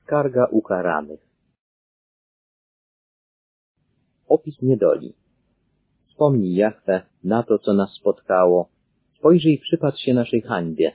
Skarga ukaranych. Opis niedoli. Wspomnij, Jahwe, na to, co nas spotkało. Spojrzyj i przypatrz się naszej hańbie.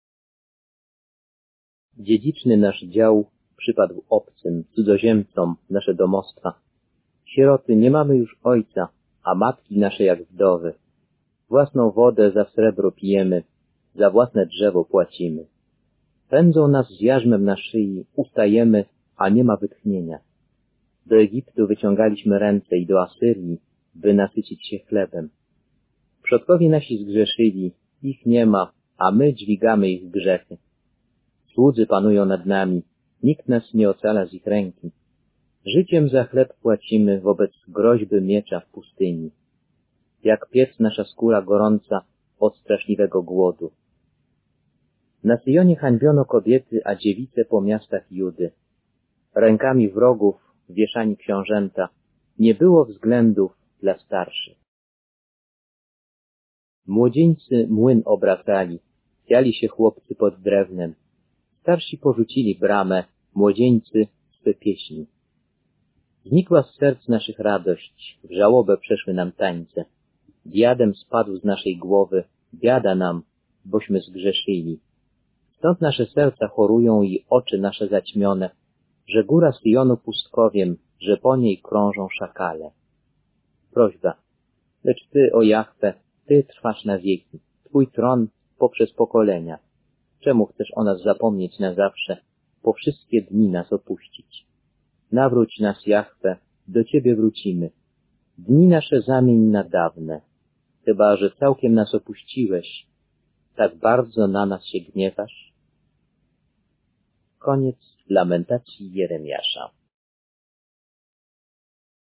Dziedziczny nasz dział przypadł obcym, cudzoziemcom, nasze domostwa. Sieroty, nie mamy już ojca, a matki nasze jak wdowy. Własną wodę za srebro pijemy, za własne drzewo płacimy. Pędzą nas z jarzmem na szyi, ustajemy, a nie ma wytchnienia. Do Egiptu wyciągaliśmy ręce i do Asyrii, by nasycić się chlebem. Przodkowie nasi zgrzeszyli, ich nie ma, a my dźwigamy ich grzechy. Słudzy panują nad nami, nikt nas nie ocala z ich ręki. Życiem za chleb płacimy wobec groźby miecza w pustyni. Jak piec nasza skóra gorąca od straszliwego głodu. Na Syjonie hańbiono kobiety, a dziewice po miastach Judy. Rękami wrogów wieszani książęta, nie było względów dla starszych. Młodzieńcy młyn obracali, chwiali się chłopcy pod drewnem. Starsi porzucili bramę, młodzieńcy swe pieśni. Znikła z serc naszych radość, w żałobę przeszły nam tańce. Diadem spadł z naszej głowy, biada nam, bośmy zgrzeszyli. Stąd nasze serca chorują i oczy nasze zaćmione, że góra Syjonu pustkowiem, że po niej krążą szakale. Prośba, lecz Ty, o Jahwe, Ty trwasz na wieki, Twój tron poprzez pokolenia. Czemu chcesz o nas zapomnieć na zawsze, po wszystkie dni nas opuścić? Nawróć nas, Jahwe, do Ciebie wrócimy. Dni nasze zamień na dawne. Chyba że całkiem nas opuściłeś, tak bardzo na nas się gniewasz? Koniec lamentacji Jeremiasza.